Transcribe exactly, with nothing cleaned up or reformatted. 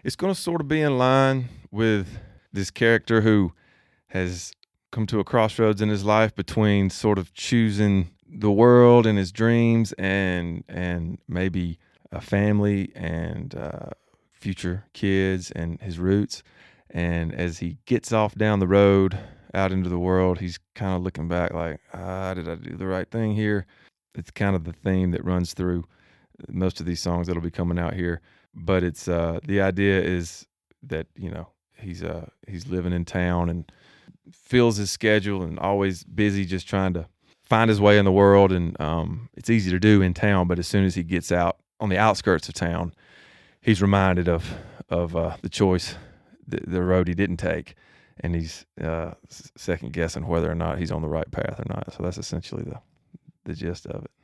It's going to sort of be in line with this character who has come to a crossroads in his life between sort of choosing the world and his dreams and and maybe a family and uh, future kids and his roots. And as he gets off down the road out into the world, he's kind of looking back like, ah, did I do the right thing here? It's kind of the theme that runs through most of these songs that'll be coming out here. But it's uh, the idea is that, you know, he's uh, he's living in town and fills his schedule and always busy just trying to find his way in the world. And um, it's easy to do in town, but as soon as he gets out on the outskirts of town, he's reminded of of uh, the choice, the, the road he didn't take, and he's uh, second guessing whether or not he's on the right path or not. So that's essentially the the gist of it.